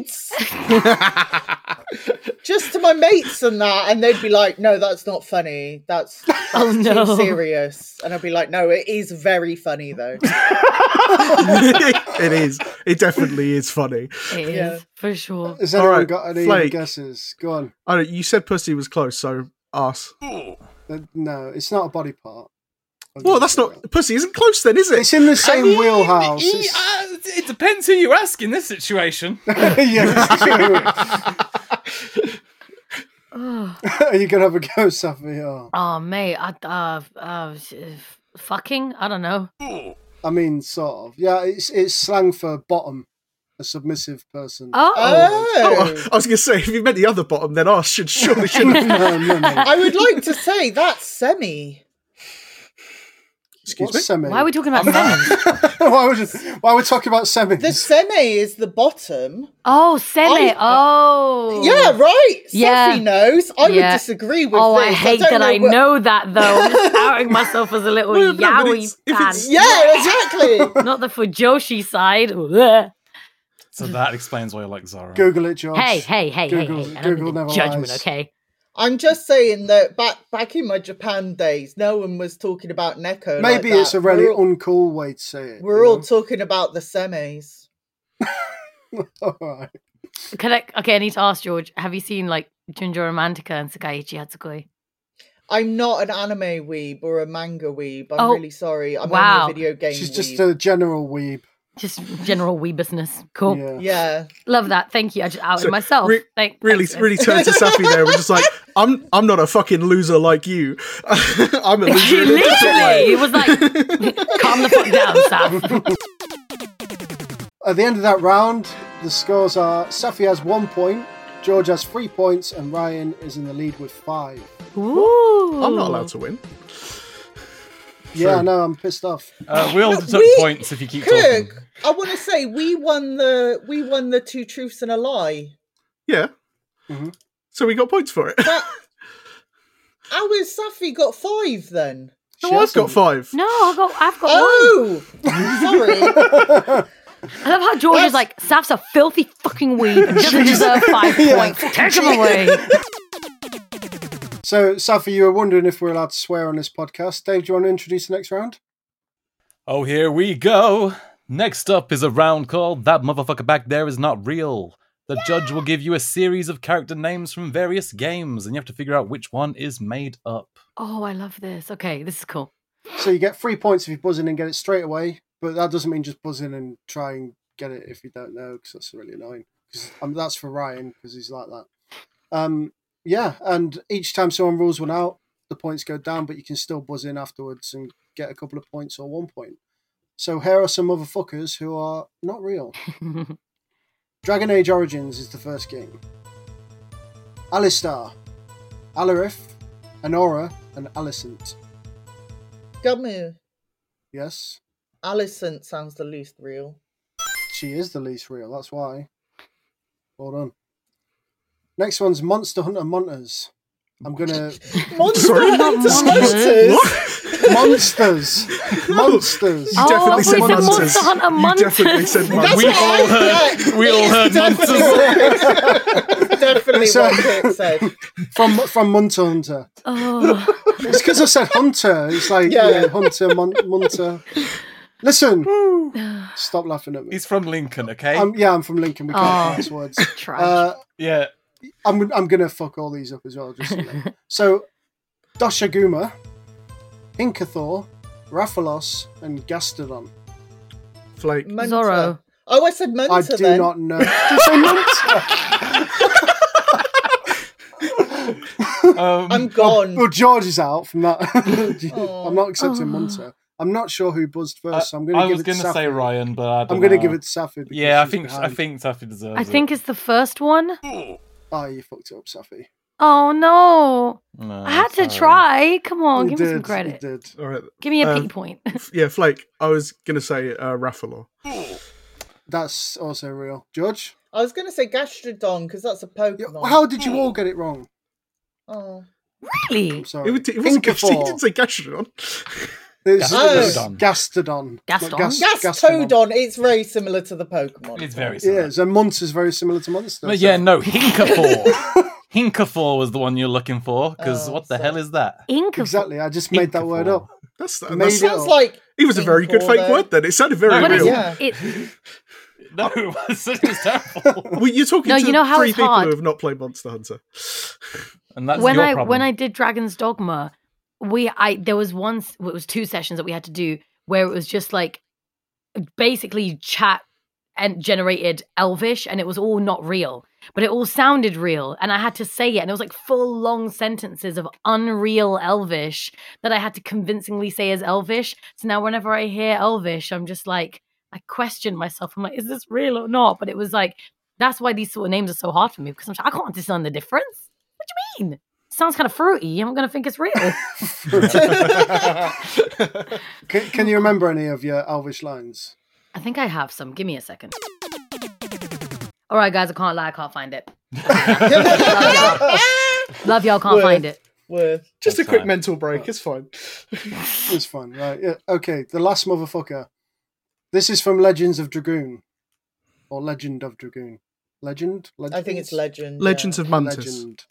to kids." Just to my mates and that, and they'd be like, "No, that's not funny. That's, that's Oh, too no. serious." And I'd be like, "No, it is very funny though." It is. It definitely is funny. It is, Yeah. for sure. Has anyone Alright, got any Flake. guesses? Go on. I don't, you said pussy was close, so ass. Uh, no, it's not a body part. I'll Well, give that's you not pussy. Isn't close then, is it? It's in the same I mean, wheelhouse. he- It's- uh, it depends who you ask in this situation. yeah, it's true. Oh, Are you gonna have a go, Safi? Oh. oh mate, I, uh, uh, sh- fucking, I don't know. I mean, sort of. Yeah, it's it's slang for bottom, a submissive person. Oh, Oh, I was going to say, if you meant the other bottom, then ass should surely shouldn't have. no, no, no. I would like to say that's semi. Excuse What's me. semi? why are we talking about semis? why, would you, why are we talking about semis? The semi is the bottom. Oh, semi. I- Oh, Yeah, right. Yeah. Sophie knows. I would Yeah. disagree with Oh, this. I hate don't that I what- know that though. I'm just outing myself as a little Well, no, but yaoi it's- if fan. it's- Yeah, exactly. Not the Fujoshi side. Blech. So that explains why you like Zara. Google it, George. Hey, hey, hey, Google- hey, hey. I don't Google need never judgment, lies. okay? I'm just saying that back back in my Japan days, no one was talking about Neko. Maybe like it's that. a really We're all, uncool way to say it. we're you all talking about the semis. know? All right. Can I, okay, I need to ask George, have you seen like Junjo Romantica and Sakaichi Hatsukoi? I'm not an anime weeb or a manga weeb. I'm Oh, really sorry. I'm wow. only a video game She's weeb. just a general weeb. Just general wee business. Cool. Yeah. Yeah. Love that. Thank you. I just outed So, myself. re- Thank, Really, thanks, really turned to Safi there. We're just like, I'm, I'm not a fucking loser like you. I'm a loser. in a different way. Literally, it was like, calm the fuck down, Sam. At the end of that round, the scores are Safi has one point, George has three points, and Ryan is in the lead with five. Ooh. I'm not allowed to win. Yeah, I know, I'm pissed off. Uh, we'll deduct We- points if you keep talking. Kirk, I want to say we won the we won the two truths and a lie. Yeah. Mhm. So we got points for it. But how has Safi got five then? No, I've got five. No, I got, I've got one. Oh, sorry. I love how George is That's- like, Saf's a filthy fucking weeb and doesn't deserve five points. Take him away. So, Safi, you were wondering if we're allowed to swear on this podcast. Dave, do you want to introduce the next round? Oh, here we go. Next up is a round called That Motherfucker Back There Is Not Real. The judge will give you a series of character names from various games, and you have to figure out which one is made up. Oh, I love this. Okay, this is cool. So you get three points if you buzz in and get it straight away, but that doesn't mean just buzz in and try and get it if you don't know, because that's really annoying. 'Cause, um, that's for Ryan, because he's like that. Um, yeah, and each time someone rules one out, the points go down, but you can still buzz in afterwards and get a couple of points or one point. So here are some motherfuckers who are not real. Dragon Age Origins is the first game. Alistar, Alarith, Anora, and Alicent. Gamu. Yes, Alicent sounds the least real. she is the least real. That's why. Hold on. Next one's Monster Hunter Monters. I'm gonna Monster Sorry? Hunter Monsters? Monsters. monsters, monsters. You Oh, definitely I said thought you said monsters. Monster Hunter You Monsters. definitely said That's monsters. We what all I- heard- yeah, we all it's heard definitely- Definitely So- what Kit said. From from Munter Hunter. Oh. It's because I said Hunter. It's like Yeah. yeah, Hunter, Mon- Munter. Listen, stop laughing at me. He's from Lincoln, okay? I'm, yeah, I'm from Lincoln. We can't Oh. pronounce words. Trash. Uh, yeah. I'm I'm gonna fuck all these up as well. Just so, you know. So, Doshaguma, Inkathor, Raphalos, and Gastodon. Flake. Munter. Zorro. Oh, I said Munter I do then. not know. Did you say Munter? Um, I'm gone. Well, George is out from that. Oh. I'm not accepting Oh. Munter. I'm not sure who buzzed I, first, so I'm going to I give was it to going to say Safi. Ryan, but I don't I'm going to know. give it to Safi. because Yeah, I she's think I behind. think Taffy deserves I think it's the first one. Oh, you fucked it up, Safi. Oh no. it. No, I had to sorry. try. Come on, You give me some did, credit. You did. All right. Give me a Uh, P point. Yeah, Flake. I was going to say uh, Raffalor. That's also real. George? I was going to say Gastrodon because that's a Yeah, Pokemon. How did you all get it wrong? Oh. Really? I'm It, sorry. was, it wasn't Gash- he Inkafor. didn't say Gastrodon. It's, Oh. it's Gastodon. Gaston? Not Gas- Gastodon, it's very similar to the Pokemon. It's very Yeah, similar. so Monster's very similar to Monster. But so- yeah, no, Hinkafor. Hinkafor was the one you're looking for, because Oh, what the so- hell is that? Ink of Exactly. I just made that word Hinkafor. up. That's, Made that's it Sounds up. like It was a very good Inkafor, fake though. word then. It sounded very No, But real. it's, Yeah. it, No, it was, it was terrible. Well, you're talking No, to you know how three it's people hard? who have not played Monster Hunter. And that's when your I problem. when I did Dragon's Dogma, we I there was once it was two sessions that we had to do where it was just like basically chat and generated Elvish, and it was all not real, but it all sounded real, and I had to say it, and it was like full long sentences of unreal Elvish that I had to convincingly say as Elvish. So now whenever I hear Elvish, I'm just like I question myself. I'm like, is this real or not? But it was like that's why these sort of names are so hard for me because I'm just, I can't discern the difference. What do you mean? Sounds kind of fruity. I'm going to think it's real. Can, can you remember any of your Elvish lines? I think I have some. Give me a second. All right, guys, I can't lie. I can't find it. Love y'all. Love y'all, can't Worth. find it. Worth. Just a That's quick fine. mental break. It's fine. It's fun, right? Yeah. Okay, the last motherfucker. This is from Legends of Dragoon. Or Legend of Dragoon. Legend? Legends? I think it's Legend. Legends yeah. of Mantis. Legend.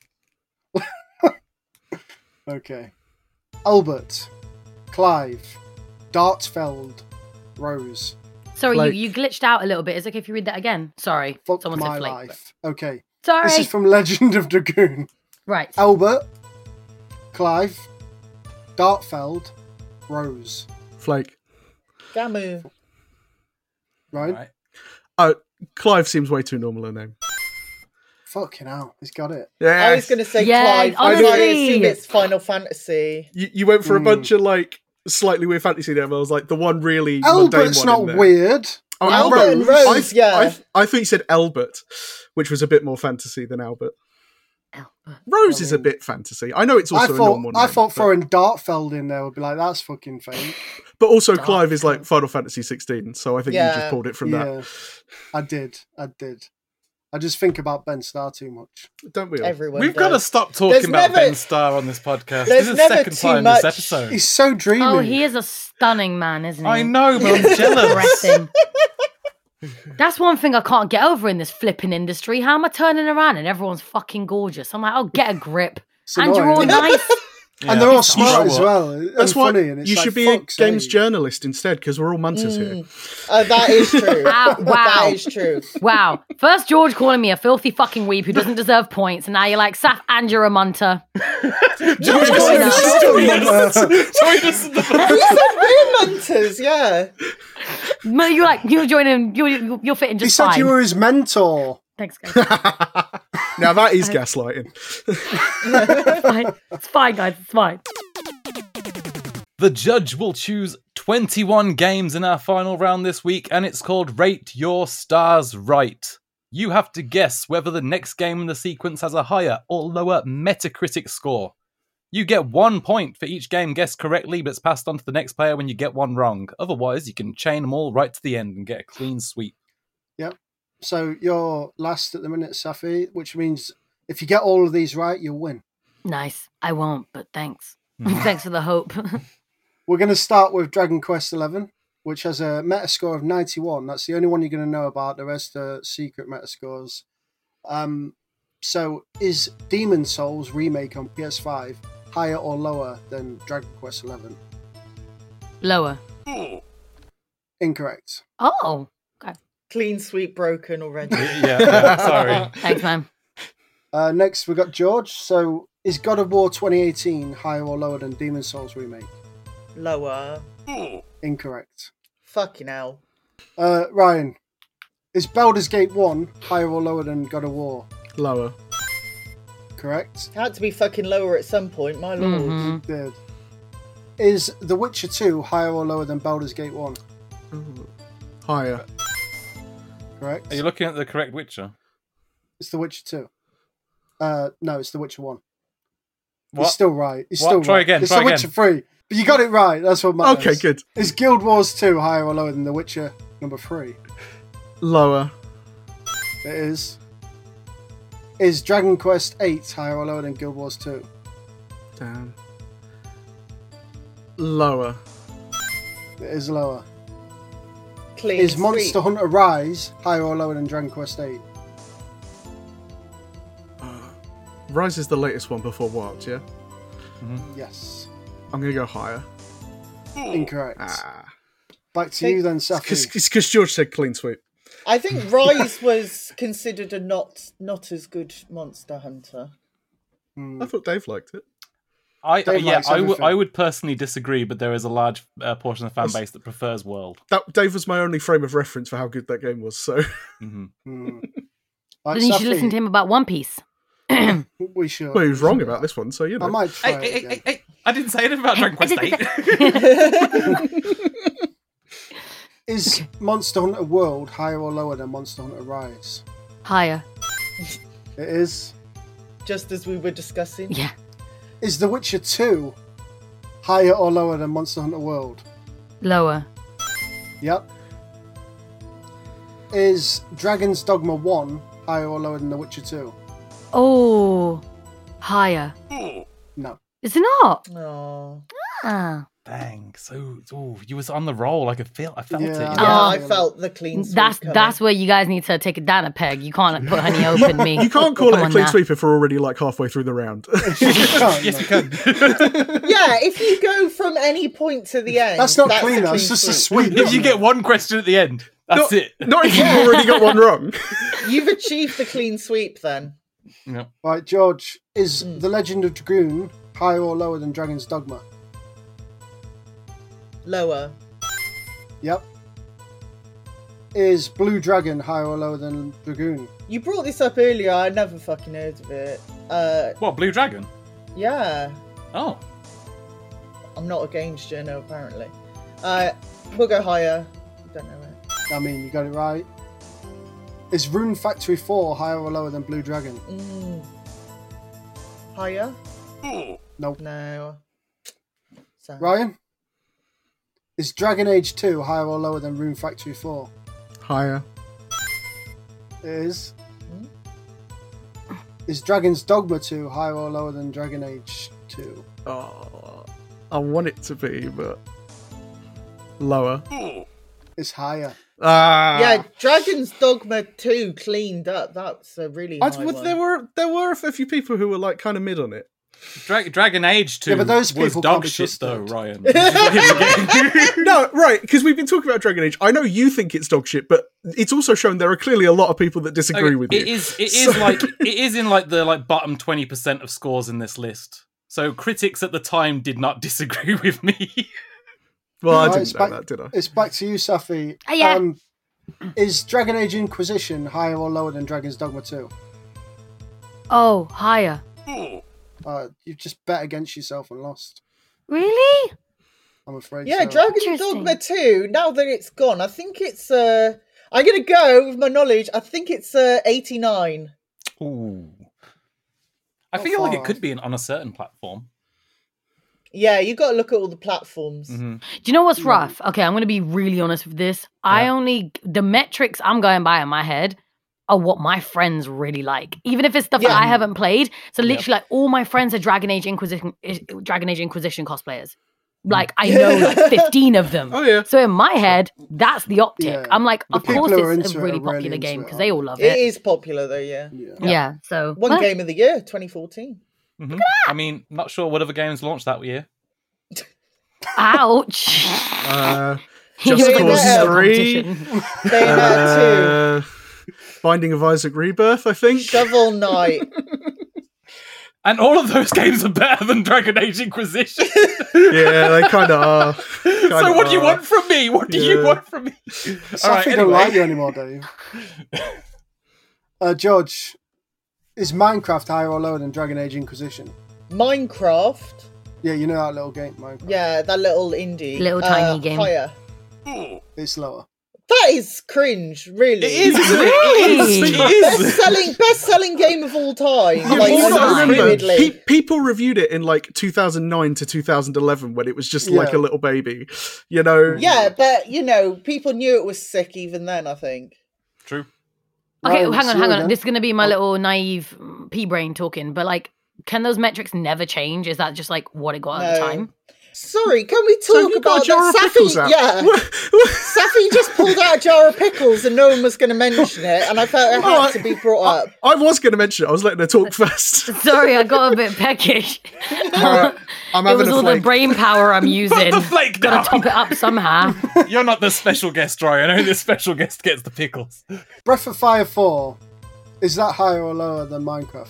Okay. Albert, Clive, Dartfeld, Rose. Sorry, Like- you, you glitched out a little bit. Is it okay if you read that again? Sorry. Fuck Someone my said flake. life. Okay. Sorry. This is from Legend of Dragoon. Right. Albert, Clive, Dartfeld, Rose. Flake. Gamu. Right? Right. Uh, Clive seems way too normal a name. Fucking hell, he's got it. Yeah. I was going to say Yeah, Clive. I honestly. assume it's Final Fantasy. You, you went for a Mm. bunch of like slightly weird fantasy names. I was like the one really mundane Albert's one not in there. weird. Oh, Albert Albert. and Rose, I, th- yeah. I, th- I thought you said Albert, which was a bit more fantasy than Albert. Rose I is a mean- bit fantasy. I know it's I also a thought normal name. I thought but, throwing Dartfeld in there would be like, that's fucking fake. but also Clive is like Final Fantasy sixteen, so I think you Yeah. just pulled it from that. Yeah, I did. I did. I just think about Ben Starr too much. Don't we all? Everyone We've got to does. stop talking There's about never- Ben Starr on this podcast. there's This is the never second too time much- this episode. He's so dreamy. Oh, he is a stunning man, isn't he? I know, but I'm jealous. Depressing. That's one thing I can't get over in this flipping industry. How am I turning around and everyone's fucking gorgeous? I'm like, oh, get a grip. It's And you're all annoying. nice. And they're all Yeah. smart You know as what? well. And That's why funny. And it's you like, should be a fuck's games sake. journalist instead, because we're all munters here. Uh, that is true. Ah, wow. That is true. Wow. First, George calling me a filthy fucking weep who doesn't deserve points, and now you're like, Saf, and you're a munter. Join Join us. us. Join us. Join us in the You said we're Munters, yeah. No, you're like, you're joining, you're, you're fitting He just said fine. you were his mentor. Thanks, guys. Now that is gaslighting. It's fine. It's fine, guys. It's fine. The judge will choose twenty-one games in our final round this week, and it's called Rate Your Stars Right. You have to guess whether the next game in the sequence has a higher or lower Metacritic score. You get one point for each game guessed correctly, but it's passed on to the next player when you get one wrong. Otherwise, you can chain them all right to the end and get a clean sweep. Yep. So you're last at the minute, Safi, which means if you get all of these right, you'll win. Nice. I won't, but thanks. Thanks for the hope. We're going to start with Dragon Quest eleven, which has a Metascore of ninety-one. That's the only one you're going to know about. The rest are secret Metascores. Um, so is Demon Souls remake on P S five higher or lower than Dragon Quest eleven? Lower. Incorrect. Oh. Okay. Clean sweep broken already. yeah, yeah, sorry. Thanks, man. Uh, next, we got George. So is God of War twenty eighteen higher or lower than Demon Souls remake? Lower. Incorrect. Fucking hell. Uh, Ryan, is Baldur's Gate one higher or lower than God of War? Lower. Correct. It had to be fucking lower at some point, my lord. Mhm. Did. Is The Witcher two higher or lower than Baldur's Gate one? Ooh. Higher. Correct. Are you looking at the correct Witcher? It's The Witcher two. Uh, no, it's The Witcher one. What? He's still right. He's What? still Try right. again, It's try The again. Witcher three. But you got it right. That's what matters. Okay, good. Is Guild Wars two higher or lower than The Witcher number three? Lower. It is. Is Dragon Quest eight higher or lower than Guild Wars two? Damn. Lower. It is lower. Clean Is sweep. Monster Hunter Rise higher or lower than Dragon Quest eight? Rise is the latest one before Wild, yeah? Yes. I'm going to go higher. Incorrect. Ah. Back to you then, Safi. It's because George said clean sweep. I think Rise was considered a not not as good Monster Hunter. Hmm. I thought Dave liked it. I Dave yeah, likes I would everything. I would personally disagree, but there is a large uh, portion of the fan base that prefers World. That Dave was my only frame of reference for how good that game was, so... hmm Hmm. Right, Then you should Safi, listen to him about One Piece. We should. Well, he was wrong about this one, so you know. I might try Hey, it hey, again. hey, hey, I didn't say anything about Dragon Quest eight. Is Monster Hunter World higher or lower than Monster Hunter Rise? Higher. It is. Just as we were discussing. Yeah. Is The Witcher two higher or lower than Monster Hunter World? Lower. Yep. Is Dragon's Dogma one higher or lower than The Witcher two? Oh. Higher. No. Is it not? Oh. Ah. Dang, so oh, you was on the roll. I could feel, I felt it. Yeah. You know? Yeah, Oh. I felt the clean sweep That's coming. that's where you guys need to take it down a peg. You can't put honey open me. You can't call Come it a on clean now. sweep if we're already like halfway through the round. Yes, you can. Yeah, if you go from any point to the end, That's not that's clean, a that's clean just a sweep. sweep. If you get one question at the end, that's not, it. Not if you've already got one wrong. You've achieved the clean sweep then. Yeah. Right, George, is Mm. The Legend of Dragoon higher or lower than Dragon's Dogma? Lower. Yep. Is Blue Dragon higher or lower than Dragoon? You brought this up earlier, I never fucking heard of it. Uh, What, Blue Dragon? yeah. Oh, I'm not a games journal, apparently. Uh, we'll go higher. Don't know it. I mean, you got it right. Is Rune Factory four higher or lower than Blue Dragon? Mm. Higher? Nope. No. So, Ryan? Is Dragon Age two higher or lower than Rune Factory four? Higher. It is. Hmm? Is Dragon's Dogma two higher or lower than Dragon Age two? Oh, I want it to be, but lower. It's higher. Ah, yeah, Dragon's Dogma two cleaned up. That's a really high I, well, one. there were there were a few people who were like kind of mid on it. Dra- Dragon Age two Yeah, but those was people can't dog be shit though, trusted. Ryan. No, right, because we've been talking about Dragon Age. I know you think it's dog shit, but it's also shown there are clearly a lot of people that disagree Okay, with you. It is. It is So- like it is in like the like bottom twenty percent of scores in this list. So critics at the time did not disagree with me. Well, I Right, didn't it's know back- that, did I? It's back to you, Safi. Ah, yeah. Um, is Dragon Age Inquisition higher or lower than Dragon's Dogma two? Oh, higher. Uh, you've just bet against yourself and lost. Really? I'm afraid. Yeah, so. Dragon's Interesting. Dogma two, now that it's gone, I think it's uh I'm gonna go with my knowledge. I think it's uh, eighty-nine. Ooh. I Not feel like far it could off. be on a certain platform. Yeah, you got to look at all the platforms. Mm-hmm. Do you know what's rough? Okay, I'm going to be really honest with this. I Yeah. only, the metrics I'm going by in my head are what my friends really like. Even if it's stuff that Yeah. I haven't played. So Yep. literally, like, all my friends are Dragon Age Inquisition, Dragon Age Inquisition cosplayers. Like, I know like fifteen of them. Oh yeah. So in my head, that's the optic. Yeah. I'm like, The of people course who are it's into a it really are really popular into game it, because aren't they they? all love It it. is popular though, yeah. Yeah. Yeah. So One well, game of the year, twenty fourteen. Mm-hmm. I mean, not sure what other games launched that year. ouch. Uh, You're Just in Cause no three. competition. Bayonetta uh, Binding of Isaac Rebirth, I two. think. Shovel Knight. And all of those games are better than Dragon Age Inquisition. Yeah, they kind of are. Kinda so what do you are. want from me? What do you Yeah. want from me? Safi All right, don't anyway. like you anymore, Dave. Uh, George, is Minecraft higher or lower than Dragon Age Inquisition? Minecraft. Yeah, you know that little game, Minecraft. Yeah, that little indie. Little uh, tiny game. Higher. It's lower. That is cringe, really. It is, isn't it? Really? It is. It Best is. selling, best selling game of all time. Yeah, like, but you all gotta time. remember, unashamedly. pe- people reviewed it in like two thousand nine to two thousand eleven when it was just like Yeah. a little baby, you know. Yeah, but you know, people knew it was sick even then. I think. True. Okay, Ryan, hang on, see hang you on. again. This is going to be my little naive mm, pea brain talking, but like, can those metrics never change? Is that just like what it got at the No. time? Sorry, can we So talk you got about a jar of that? pickles Safi, out. yeah. Safi just pulled out a jar of pickles and no one was going to mention it, and I felt it Oh, had I- to be brought up. I was going to mention it. I was letting her talk first. Sorry, I got a bit peckish. Alright, I'm It having was a all the flake. brain power I'm using. the flake Gotta down. top it up somehow. You're not the special guest, Ryan. Only the special guest gets the pickles. Breath of Fire four, is that higher or lower than Minecraft?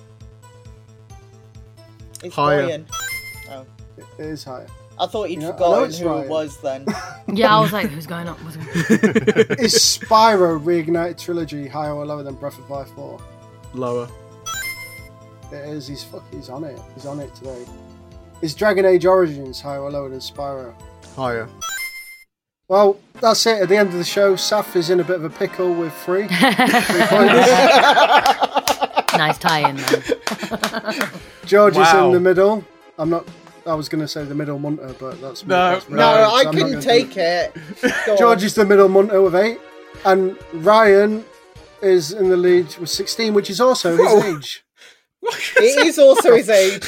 It's Higher. Ryan. Oh, It is higher. I thought you'd Yeah, I know forgotten it's who Ryan. it was then. Yeah, I was like, who's going up? What's going on? Is Spyro Reignited Trilogy higher or lower than Breath of Fire four? Lower. It is. He's fuck. He's on it. He's on it today. Is Dragon Age Origins higher or lower than Spyro? Higher. Well, that's it. At the end of the show, Saf is in a bit of a pickle with three. three points. Nice tie-in, man. George is Wow. in the middle. I'm not. I was going to say the middle munter, but that's No, that's No, right, so I I'm not couldn't gonna do take it. it. Go George on. is the middle munter with eight, and Ryan is in the lead with sixteen, which is also his Whoa. age. It is also his age.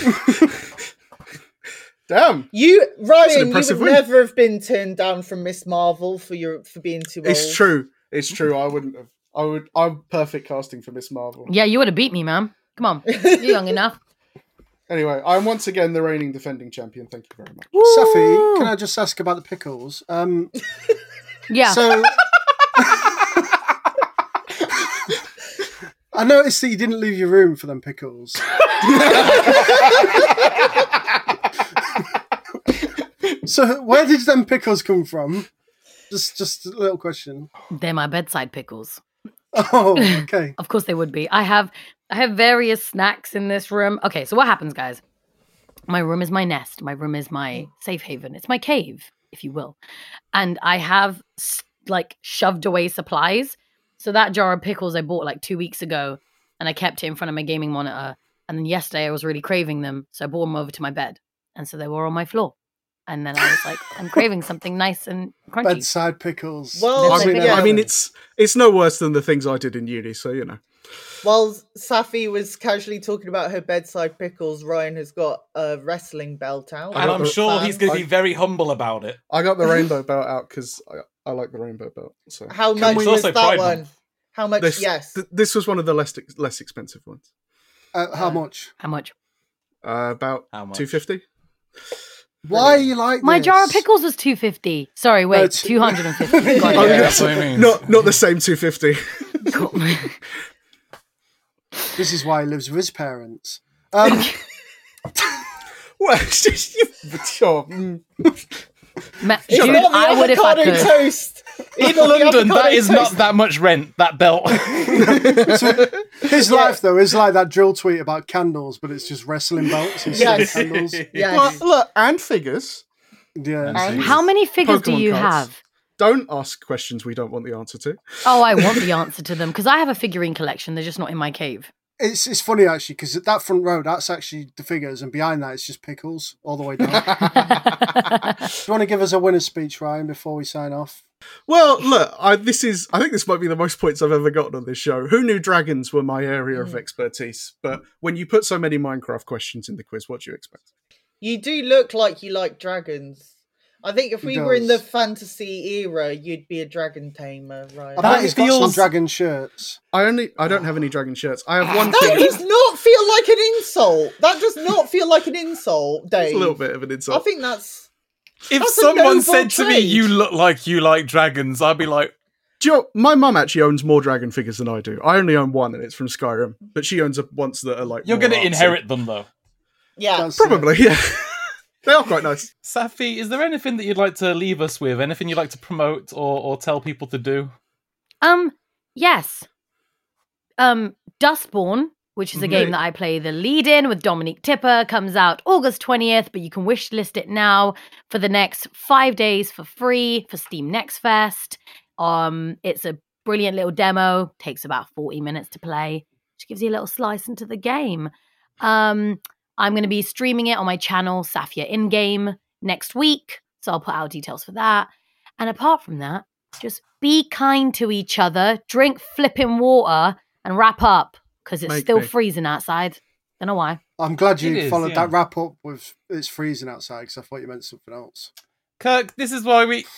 Damn. You, Ryan, you would impressive win. never have been turned down from Miss Marvel for your for being too old. It's true. It's true. I wouldn't have. I would. I'm perfect casting for Miss Marvel. Yeah, you would have beat me, man. Come on. You're young enough. Anyway, I'm once again the reigning defending champion. Thank you very much. Safi, can I just ask about the pickles? Um, Yeah. so I noticed that you didn't leave your room for them pickles. So where did them pickles come from? Just, just a little question. They're my bedside pickles. Oh, okay. Of course they would be. I have I have various snacks in this room. Okay, so what happens, guys? My room is my nest. My room is my safe haven. It's my cave, if you will. And I have s- like shoved away supplies. So that jar of pickles I bought like two weeks ago, and I kept it in front of my gaming monitor. And then yesterday I was really craving them, so I brought them over to my bed. And so they were on my floor. And then I was like, I'm craving something nice and crunchy. Bedside pickles. Well, I That's mean, like, yeah. I mean, it's it's no worse than the things I did in uni. So you know. While Safi was casually talking about her bedside pickles, Ryan has got a wrestling belt out. And I'm sure Fans. he's going to be very humble about it. I got the rainbow belt out because I, I like the rainbow belt. So How Can much we- was also that Pride one? Month. How much? this yes. th- this was one of the less ex- less expensive ones. Uh, how much? How much? Uh, about How much? two fifty. Why are you like My this? jar of pickles was two fifty. Sorry, wait, No, two- two hundred fifty. Yeah, God, Yeah, yeah. that's what I mean. Not not the same two fifty. Cool. This is why he lives with his parents. Um, Well, it's just you. Sure. mm. Ma- It's Dude, not the I would if I avocado could. toast. It's In not the London, that avocado is not toast. that much rent, that belt. his life, though, is like that drill tweet about candles, but it's just wrestling belts instead Yes. of candles. Yes. Well, look, and figures. Yeah. And And How many figures do Pokemon you cards. have? don't ask questions we don't want the answer to. Oh, I want the answer to them because I have a figurine collection. They're just not in my cave. It's it's funny actually because at that front row, that's actually the figures, and behind that it's just pickles all the way down. Do you want to give us a winner's speech, Ryan, before we sign off? Well, look, I, this is. I think this might be the most points I've ever gotten on this show. Who knew dragons were my area of expertise? But when you put so many Minecraft questions in the quiz, what do you expect? You do look like you like dragons. I think if He we were in does. the fantasy era, you'd be a dragon tamer, right? I That bet he's got some feels- dragon shirts. I only. I don't have any dragon shirts. I have one. That figure. does not feel like an insult. That does not feel like an insult, Dave. It's a little bit of an I insult. think that's. If That's a someone noble said to me, trait. "You look like you like dragons," I'd be like, Do you know, my mum actually owns more dragon figures than I do. I only own one, and it's from Skyrim. But she owns a, ones that are like. "You're more going to artsy. inherit them, though." Yeah. That's, uh, Probably, yeah. They are quite nice. Safi, is there anything that you'd like to leave us with? Anything you'd like to promote or, or tell people to do? Um, yes. Um, Dustborn, which is a game Mhm. that I play the lead in with Dominique Tipper, comes out August twentieth, but you can wish list it now for the next five days for free for Steam Next Fest. Um, it's a brilliant little demo, takes about forty minutes to play, which gives you a little slice into the game. Um, I'm going to be streaming it on my channel, Safia In-Game, next week, so I'll put out details for that. And apart from that, just be kind to each other, drink flipping water, and wrap up, because it's Make still me. freezing outside. Don't know why. I'm glad you It is, followed yeah. that wrap up with it's freezing outside because I thought you meant something else. Kirk, this is why we.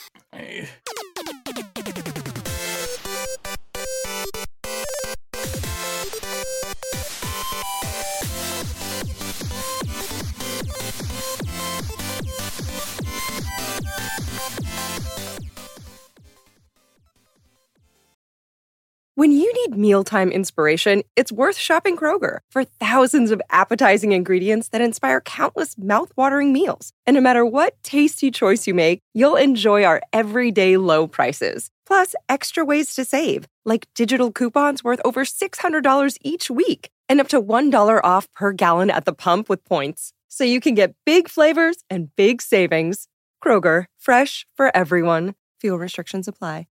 When you need mealtime inspiration, it's worth shopping Kroger for thousands of appetizing ingredients that inspire countless mouthwatering meals. And no matter what tasty choice you make, you'll enjoy our everyday low prices. Plus, extra ways to save, like digital coupons worth over six hundred dollars each week and up to one dollar off per gallon at the pump with points. So you can get big flavors and big savings. Kroger, fresh for everyone. Fuel restrictions apply.